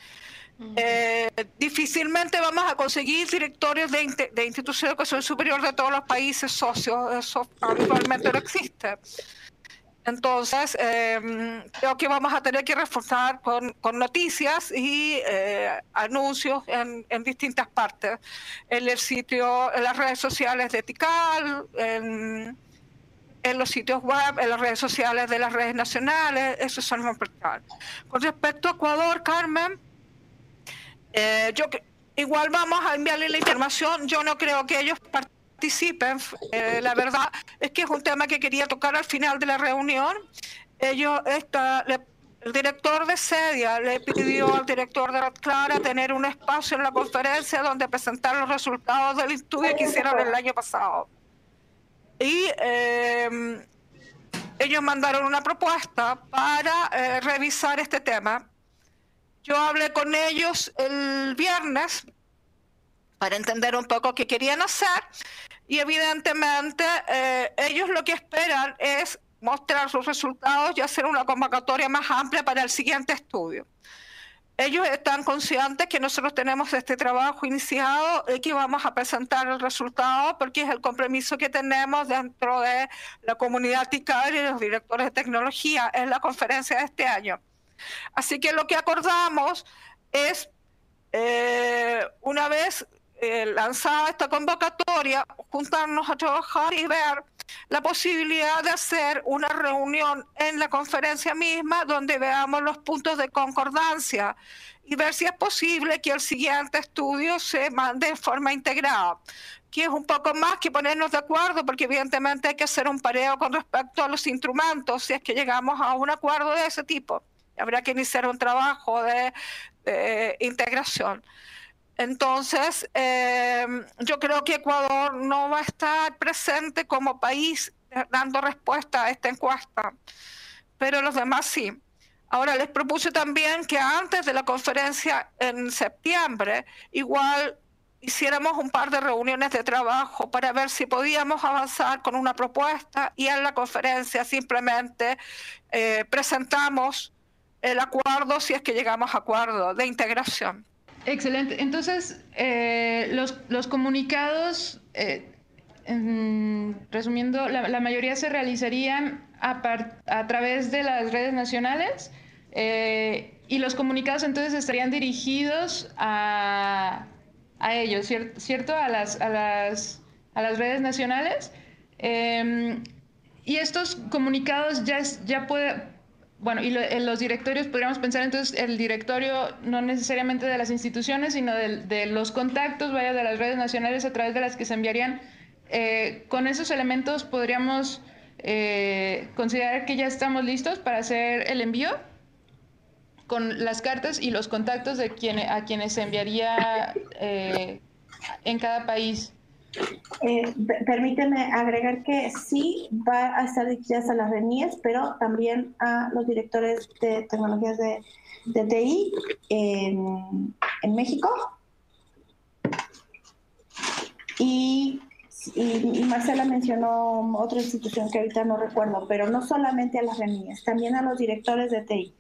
Eh, difícilmente vamos a conseguir directorios de, de instituciones de educación superior de todos los países socios, eso habitualmente no existe. Entonces, eh, creo que vamos a tener que reforzar con, con noticias y eh, anuncios en, en distintas partes, en el sitio, en las redes sociales de TICAL, en, en los sitios web, en las redes sociales de las redes nacionales, eso es algo importante. Con respecto a Ecuador, Carmen, eh, yo igual vamos a enviarle la información, yo no creo que ellos participen, eh, la verdad es que es un tema que quería tocar al final de la reunión. Ellos, esta, le, el director de CEDIA le pidió al director de Red Clara tener un espacio en la conferencia donde presentar los resultados del estudio que hicieron el año pasado. Y eh, ellos mandaron una propuesta para eh, revisar este tema. Yo hablé con ellos el viernes para entender un poco qué querían hacer y evidentemente eh, ellos lo que esperan es mostrar sus resultados y hacer una convocatoria más amplia para el siguiente estudio. Ellos están conscientes que nosotros tenemos este trabajo iniciado y que vamos a presentar el resultado porque es el compromiso que tenemos dentro de la comunidad TICAL y los directores de tecnología en la conferencia de este año. Así que lo que acordamos es, eh, una vez eh, lanzada esta convocatoria, juntarnos a trabajar y ver la posibilidad de hacer una reunión en la conferencia misma donde veamos los puntos de concordancia y ver si es posible que el siguiente estudio se mande de forma integrada, que es un poco más que ponernos de acuerdo, porque evidentemente hay que hacer un pareo con respecto a los instrumentos si es que llegamos a un acuerdo de ese tipo. Habrá que iniciar un trabajo de, de integración. Entonces, eh, yo creo que Ecuador no va a estar presente como país dando respuesta a esta encuesta, pero los demás sí. Ahora, les propuse también que antes de la conferencia en septiembre, igual hiciéramos un par de reuniones de trabajo para ver si podíamos avanzar con una propuesta y en la conferencia simplemente eh, presentamos el acuerdo si es que llegamos a acuerdo de integración. Excelente. Entonces, eh, los, los comunicados, eh, en, resumiendo, la, la mayoría se realizarían a, par, a través de las redes nacionales eh, y los comunicados entonces estarían dirigidos a, a ellos, ¿cierto? ¿Cierto? A, las, a, las, a las redes nacionales. Eh, y estos comunicados ya, es, ya puede... Bueno, y lo, en los directorios podríamos pensar entonces el directorio no necesariamente de las instituciones, sino de, de los contactos, vaya, de las redes nacionales a través de las que se enviarían. Eh, con esos elementos podríamos eh, considerar que ya estamos listos para hacer el envío con las cartas y los contactos de quien, a quienes se enviaría eh, en cada país. Eh, permíteme agregar que sí va a estar dirigidas a las RENIES, pero también a los directores de tecnologías de, de T I en, en México. Y, y, y Marcela mencionó otra institución que ahorita no recuerdo, pero no solamente a las RENIES, también a los directores de T I.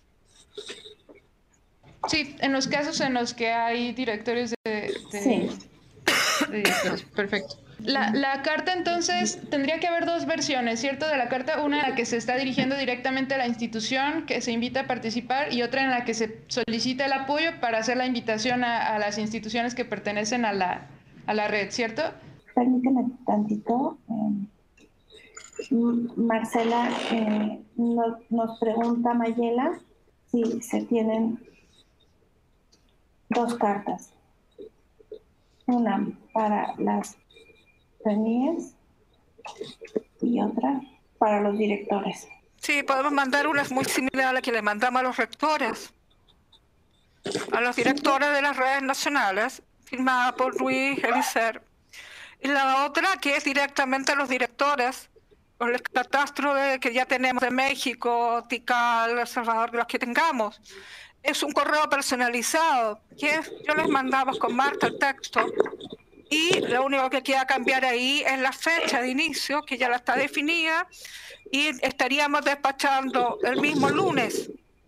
Sí, en los casos en los que hay directorios de... de... Sí. Perfecto. La, la carta entonces tendría que haber dos versiones, ¿cierto? De la carta, una en la que se está dirigiendo directamente a la institución que se invita a participar y otra en la que se solicita el apoyo para hacer la invitación a, a las instituciones que pertenecen a la, a la red, ¿cierto? Permíteme tantito. Eh, Marcela, eh, nos, nos pregunta Mayela si se tienen dos cartas. Una para las RENIES y otra para los directores. Sí, podemos mandar una muy similar a la que le mandamos a los rectores, a los directores de las redes nacionales, firmada por Ruiz Elicer. Y la otra que es directamente a los directores, con el catastro de, que ya tenemos de México, Tikal, El Salvador, de los que tengamos. Es un correo personalizado, que yo les mandamos con Marta el texto, y lo único que queda cambiar ahí es la fecha de inicio, que ya la está definida, y estaríamos despachando el mismo lunes.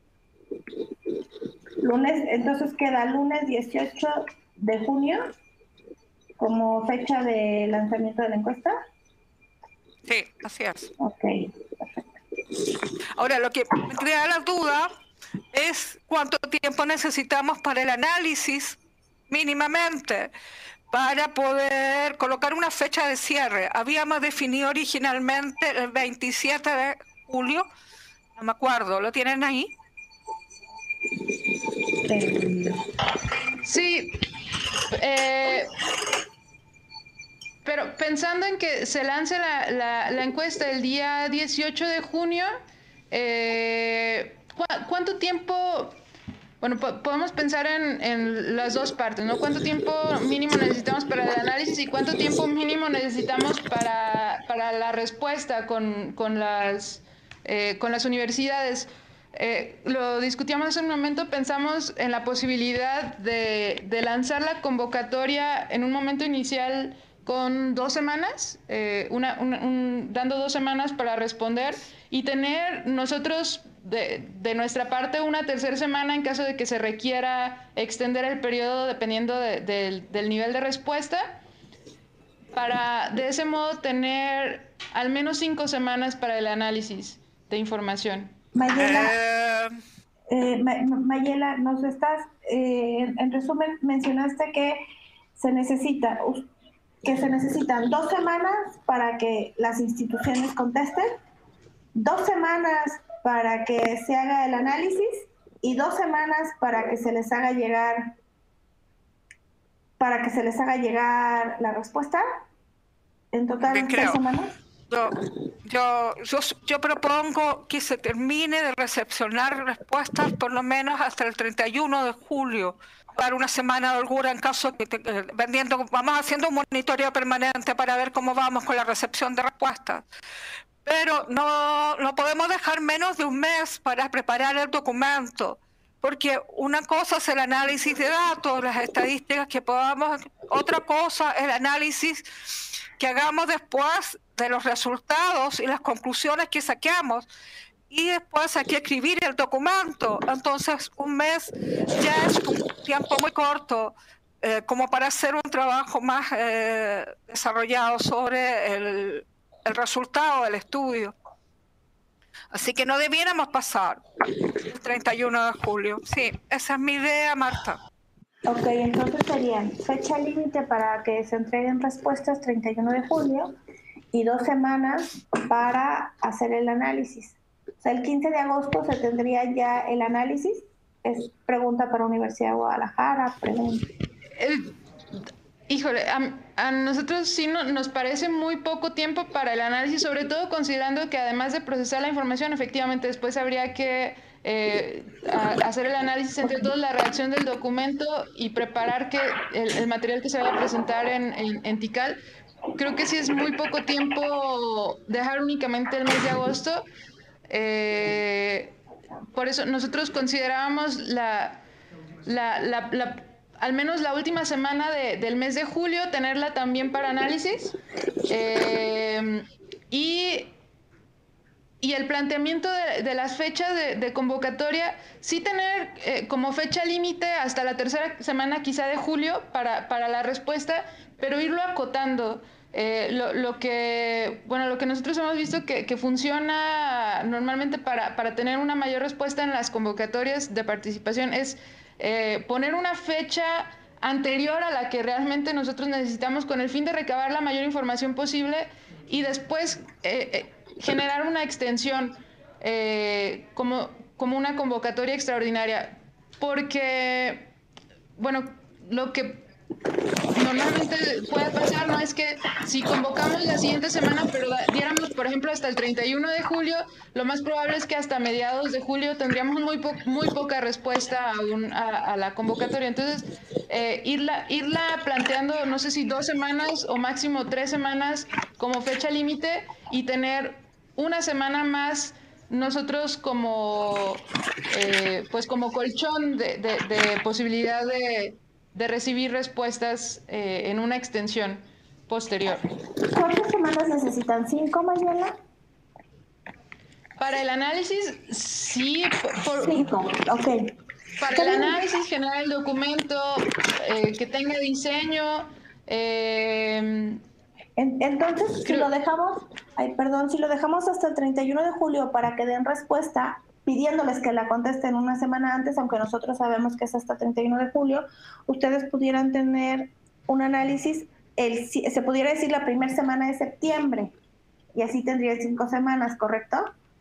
Lunes, entonces queda lunes dieciocho de junio como fecha de lanzamiento de la encuesta. Sí, así es. Ok, perfecto. Ahora, lo que me crea la duda es cuánto tiempo necesitamos para el análisis, mínimamente, para poder colocar una fecha de cierre. Habíamos definido originalmente el veintisiete de julio, no me acuerdo, ¿lo tienen ahí? Sí, eh, pero pensando en que se lance la, la, la encuesta el día dieciocho de junio, eh, ¿cu ¿cuánto tiempo? Bueno, po podemos pensar en, en las dos partes, ¿no? ¿Cuánto tiempo mínimo necesitamos para el análisis y cuánto tiempo mínimo necesitamos para, para la respuesta con, con, las, eh, con las universidades? Eh, lo discutíamos hace un momento, pensamos en la posibilidad de, de lanzar la convocatoria en un momento inicial con dos semanas, eh, una, un, un, dando dos semanas para responder y tener nosotros de, de nuestra parte una tercera semana en caso de que se requiera extender el periodo dependiendo de, de, del nivel de respuesta, para de ese modo tener al menos cinco semanas para el análisis de información. Mayela, eh, Mayela, nos estás, eh, en resumen, mencionaste que se necesita, que se necesitan dos semanas para que las instituciones contesten, dos semanas para que se haga el análisis y dos semanas para que se les haga llegar, para que se les haga llegar la respuesta. En total, tres semanas. Yo, yo, yo, yo propongo que se termine de recepcionar respuestas por lo menos hasta el treinta y uno de julio, para una semana de holgura en caso que te, eh, vendiendo, vamos haciendo un monitoreo permanente para ver cómo vamos con la recepción de respuestas. Pero no, no podemos dejar menos de un mes para preparar el documento, porque una cosa es el análisis de datos, las estadísticas que podamos, otra cosa es el análisis que hagamos después de los resultados y las conclusiones que saquemos, y después hay que escribir el documento. Entonces un mes ya es un tiempo muy corto eh, como para hacer un trabajo más eh, desarrollado sobre el, el resultado del estudio. Así que no debiéramos pasar el treinta y uno de julio. Sí, esa es mi idea, Marta. Ok, entonces serían fecha límite para que se entreguen respuestas treinta y uno de julio y dos semanas para hacer el análisis. O sea, el quince de agosto se tendría ya el análisis. Es pregunta para Universidad de Guadalajara, pregunta. El, híjole, a, a nosotros sí no, nos parece muy poco tiempo para el análisis, sobre todo considerando que además de procesar la información, efectivamente después habría que eh, a, hacer el análisis entre todos, la redacción del documento y preparar que el, el material que se vaya a presentar en, en, en Tikal. Creo que sí es muy poco tiempo dejar únicamente el mes de agosto. Eh, por eso nosotros considerábamos la, la, la, la al menos la última semana de, del mes de julio, tenerla también para análisis. Eh, y, y el planteamiento de, de las fechas de, de convocatoria, sí tener eh, como fecha límite hasta la tercera semana quizá de julio para, para la respuesta, pero irlo acotando. Eh, lo, lo que bueno lo que nosotros hemos visto que, que funciona normalmente para, para tener una mayor respuesta en las convocatorias de participación es eh, poner una fecha anterior a la que realmente nosotros necesitamos con el fin de recabar la mayor información posible y después eh, eh, generar una extensión eh, como, como una convocatoria extraordinaria, porque bueno lo que normalmente puede pasar, ¿no? Es que si convocamos la siguiente semana, pero diéramos, por ejemplo, hasta el treinta y uno de julio, lo más probable es que hasta mediados de julio tendríamos muy, po muy poca respuesta a, un, a, a la convocatoria. Entonces, eh, irla, irla planteando, no sé si dos semanas o máximo tres semanas como fecha límite y tener una semana más nosotros como, eh, pues como colchón de, de, de posibilidad de de recibir respuestas eh, en una extensión posterior. ¿Cuántas semanas necesitan? ¿Cinco, Mayela? Para el análisis, sí. Por, Cinco, ok. Para el análisis, generar el documento, eh, que tenga diseño. Eh, Entonces, si lo dejamos, ay, perdón, si lo dejamos hasta el treinta y uno de julio para que den respuesta, pidiéndoles que la contesten una semana antes, aunque nosotros sabemos que es hasta treinta y uno de julio, ustedes pudieran tener un análisis, el, se pudiera decir la primera semana de septiembre, y así tendrían cinco semanas, ¿correcto?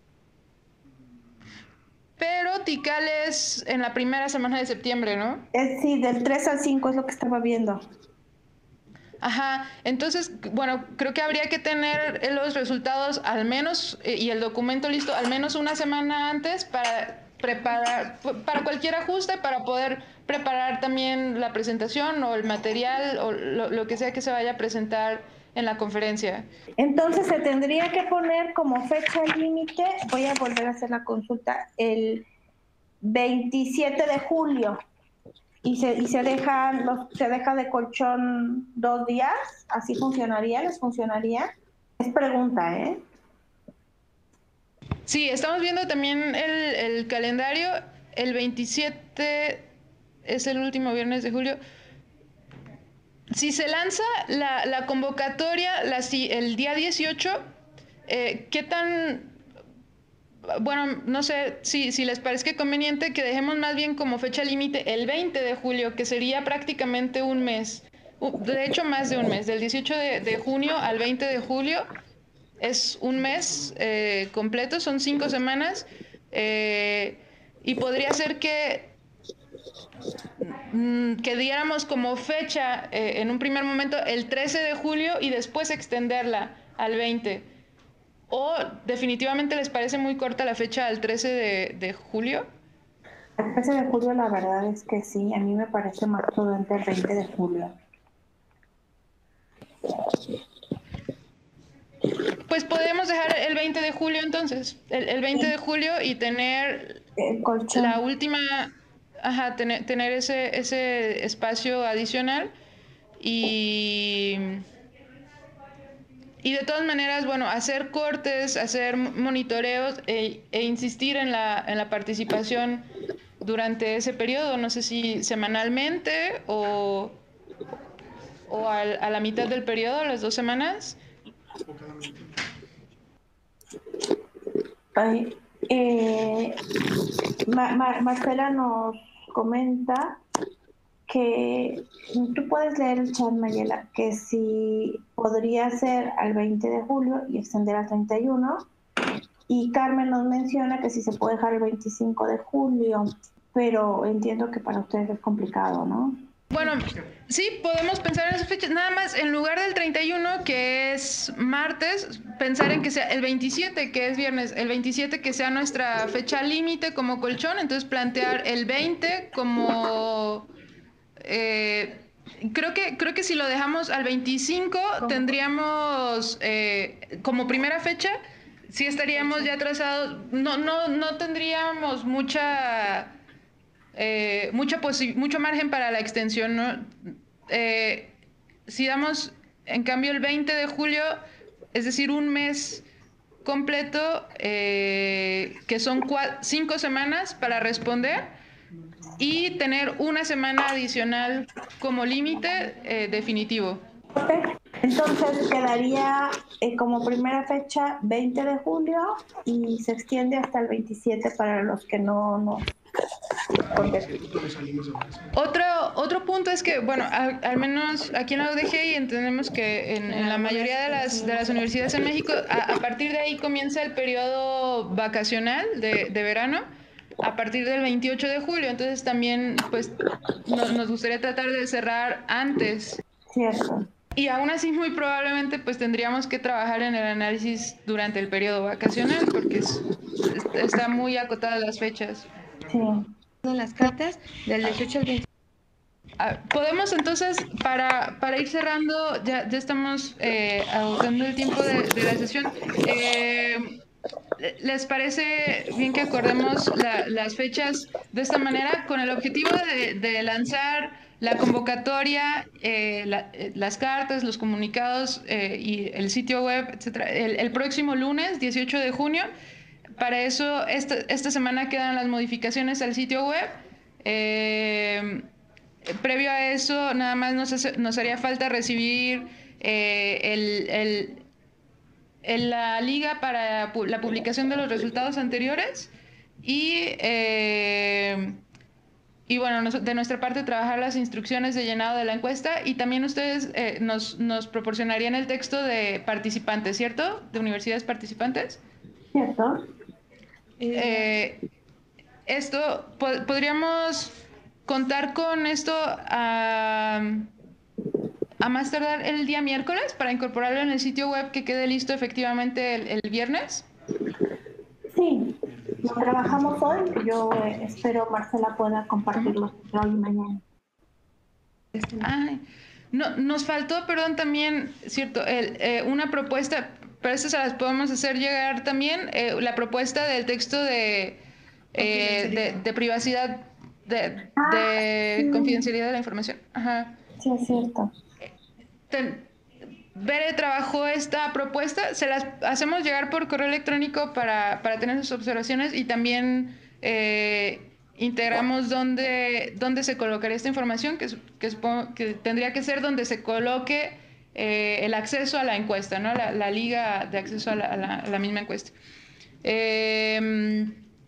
Pero TICAL es en la primera semana de septiembre, ¿no? Es, sí, del tres al cinco es lo que estaba viendo. Ajá, entonces, bueno, creo que habría que tener los resultados al menos, y el documento listo al menos una semana antes para preparar, para cualquier ajuste, para poder preparar también la presentación o el material o lo, lo que sea que se vaya a presentar en la conferencia. Entonces se tendría que poner como fecha límite, voy a volver a hacer la consulta, el veintisiete de julio. Y se, y se deja los, se deja de colchón dos días, ¿así funcionaría? ¿Les funcionaría? Es pregunta, ¿eh? Sí, estamos viendo también el, el calendario. El veintisiete es el último viernes de julio. Si se lanza la, la convocatoria la, el día dieciocho, eh, ¿qué tan...? Bueno, no sé si, si les parece conveniente que dejemos más bien como fecha límite el veinte de julio, que sería prácticamente un mes. De hecho, más de un mes. Del dieciocho de, de junio al veinte de julio es un mes eh, completo, son cinco semanas. Eh, y podría ser que, que diéramos como fecha eh, en un primer momento el trece de julio y después extenderla al veinte. ¿O definitivamente les parece muy corta la fecha al trece de, de julio? El trece de julio la verdad es que sí, a mí me parece más prudente el veinte de julio. Pues podemos dejar el veinte de julio entonces, el, el veinte de julio y tener la última, ajá, tener, tener ese, ese espacio adicional y... Y de todas maneras, bueno, hacer cortes, hacer monitoreos e, e insistir en la, en la participación durante ese periodo, no sé si semanalmente o, o al, a la mitad del periodo, las dos semanas. Ay, eh, Ma Ma Marcela nos comenta que tú puedes leer el chat, Mayela, que si podría ser al veinte de julio y extender al treinta y uno, y Carmen nos menciona que si se puede dejar el veinticinco de julio, pero entiendo que para ustedes es complicado, ¿no? Bueno, sí, podemos pensar en esas fechas, nada más en lugar del treinta y uno, que es martes, pensar en que sea el veintisiete, que es viernes, el veintisiete que sea nuestra fecha límite como colchón, entonces plantear el veinte como... Eh, creo que creo que si lo dejamos al veinticinco, ¿cómo? Tendríamos eh, como primera fecha, sí estaríamos ya atrasados, no no no tendríamos mucha eh, mucha mucho margen para la extensión, ¿no? Eh, si damos en cambio el veinte de julio, es decir, un mes completo, eh, que son cinco semanas para responder, y tener una semana adicional como límite eh, definitivo. Okay. Entonces quedaría eh, como primera fecha veinte de julio y se extiende hasta el veintisiete para los que no... no. Otro, otro punto es que, bueno, a, al menos aquí en la U D G entendemos que en, en la mayoría de las, de las universidades en México, a, a partir de ahí comienza el periodo vacacional de, de verano. a partir del veintiocho de julio. Entonces también pues no, nos gustaría tratar de cerrar antes. Cierto. Y aún así muy probablemente pues tendríamos que trabajar en el análisis durante el periodo vacacional porque es, es, está muy acotadas las fechas. Sí. En las cartas del dieciocho al veinte. Ah, podemos entonces, para, para ir cerrando, ya, ya estamos eh, agotando el tiempo de, de la sesión. Eh, ¿Les parece bien que acordemos la, las fechas de esta manera con el objetivo de, de lanzar la convocatoria, eh, la, las cartas, los comunicados eh, y el sitio web, etcétera, el, el próximo lunes, dieciocho de junio? Para eso, esta, esta semana quedan las modificaciones al sitio web. Eh, Previo a eso, nada más nos, hace, nos haría falta recibir eh, el, el, el, la liga para la publicación de los resultados anteriores y, eh, y bueno, nos, de nuestra parte trabajar las instrucciones de llenado de la encuesta y también ustedes eh, nos, nos proporcionarían el texto de participantes, ¿cierto? De universidades participantes. ¿Cierto? Eh, esto, po podríamos... contar con esto a, a más tardar el día miércoles para incorporarlo en el sitio web que quede listo efectivamente el, el viernes. Sí, lo trabajamos hoy. Yo eh, espero Marcela pueda compartirlo hoy y mañana. Ay, no, nos faltó, perdón, también, cierto, el, eh, una propuesta, pero estas se las podemos hacer llegar también, eh, la propuesta del texto de, eh, de, de privacidad. De, ah, de sí. confidencialidad de la información. Ajá. Sí, es cierto. Ten, Bere trabajó esta propuesta, se las hacemos llegar por correo electrónico para, para tener sus observaciones y también eh, integramos dónde, dónde se colocaría esta información, que, que, supongo, que tendría que ser donde se coloque eh, el acceso a la encuesta, ¿no? La, la liga de acceso a la, a la, a la misma encuesta. Eh,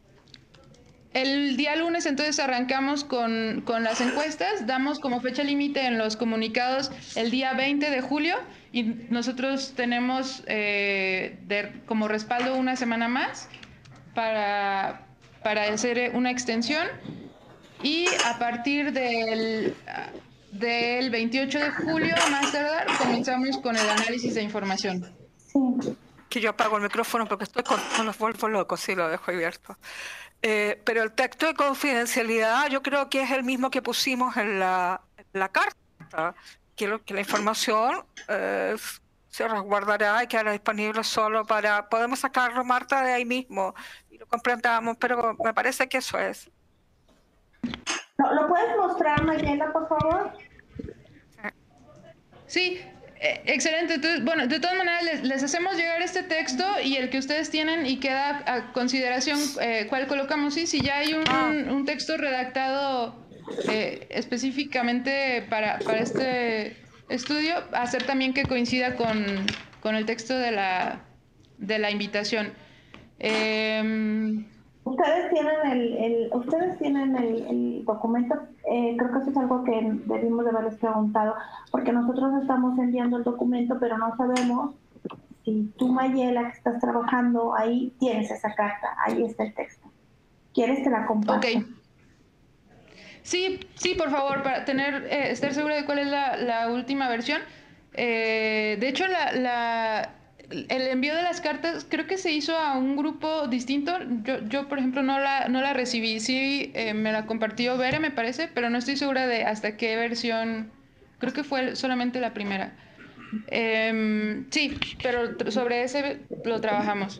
El día lunes entonces arrancamos con, con las encuestas, damos como fecha límite en los comunicados el día veinte de julio y nosotros tenemos eh, de, como respaldo una semana más para, para hacer una extensión y a partir del, del veintiocho de julio más tardar comenzamos con el análisis de información. Sí. Que yo apago el micrófono porque estoy con, con los vuelvo locos, sí, lo dejo abierto. Eh, pero el texto de confidencialidad yo creo que es el mismo que pusimos en la, en la carta, que, lo, que la información eh, se resguardará y quedará disponible solo para... Podemos sacarlo, Marta, de ahí mismo y lo comprendamos, pero me parece que eso es. ¿Lo, ¿lo puedes mostrar, Mayela, por favor? Sí. Eh, excelente, entonces, bueno, de todas maneras les, les hacemos llegar este texto y el que ustedes tienen y queda a consideración eh, cuál colocamos, sí, si ya hay un, ah. un, un texto redactado eh, específicamente para, para este estudio, hacer también que coincida con, con el texto de la, de la invitación. Eh, Ustedes tienen el, el ustedes tienen el, el documento, eh, creo que eso es algo que debimos de haberles preguntado, porque nosotros estamos enviando el documento, pero no sabemos si tú, Mayela, que estás trabajando ahí, tienes esa carta, ahí está el texto. ¿Quieres que la comparta? Ok. Sí, sí, por favor, para tener, eh, estar segura de cuál es la, la última versión. Eh, de hecho, la... la el envío de las cartas creo que se hizo a un grupo distinto. Yo, yo por ejemplo, no la, no la recibí. Sí, eh, me la compartió Bere, me parece, pero no estoy segura de hasta qué versión. Creo que fue solamente la primera. Eh, sí, pero sobre ese lo trabajamos.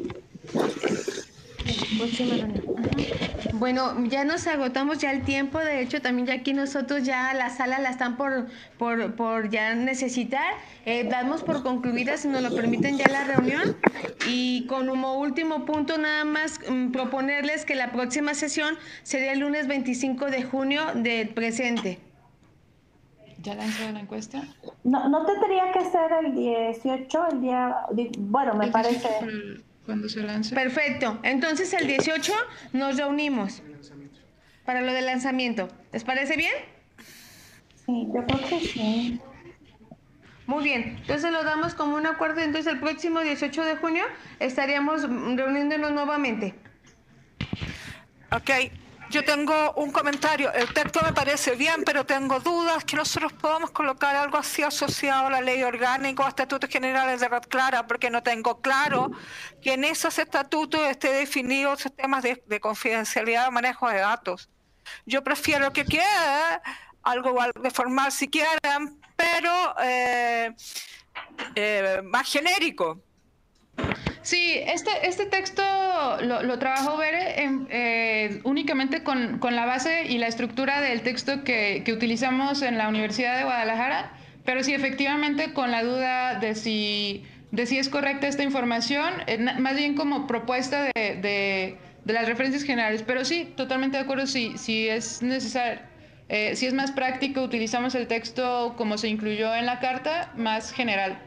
Bueno, ya nos agotamos ya el tiempo, de hecho también ya aquí nosotros ya la sala la están por, por, por ya necesitar, eh, damos por concluida, si nos lo permiten, ya la reunión y como último punto nada más um, proponerles que la próxima sesión sería el lunes veinticinco de junio del presente. ¿Ya lanzó la encuesta? No, no tendría que ser el dieciocho, el día, bueno, me parece... Cuando se lance. Perfecto. Entonces el dieciocho nos reunimos para lo del lanzamiento. ¿Les parece bien? Sí, yo creo que sí. Muy bien. Entonces lo damos como un acuerdo. Entonces el próximo dieciocho de junio estaríamos reuniéndonos nuevamente. Ok, yo tengo un comentario. El texto me parece bien, pero tengo dudas que nosotros podamos colocar algo así asociado a la ley orgánica o a estatutos generales de Red Clara, porque no tengo claro que en esos estatutos esté definido sistemas de, de confidencialidad o manejo de datos. Yo prefiero que quede algo de formal si quieren, pero eh, eh, más genérico. Sí, este, este texto lo, lo trabajó Bere en, eh, únicamente con, con la base y la estructura del texto que, que utilizamos en la Universidad de Guadalajara, pero sí, efectivamente, con la duda de si, de si es correcta esta información, eh, más bien como propuesta de, de, de las referencias generales. Pero sí, totalmente de acuerdo, si, si es necesario, eh, si es más práctico, utilizamos el texto como se incluyó en la carta, más general.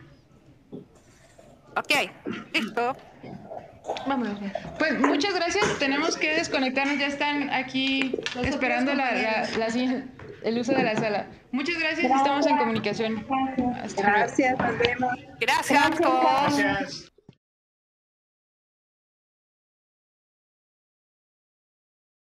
Ok, listo. Vámonos. Pues muchas gracias. Tenemos que desconectarnos. Ya están aquí esperando la, la, la, el uso de la sala. Muchas gracias. gracias. Estamos en comunicación. Hasta gracias. Nos vemos. Gracias a todos. Gracias.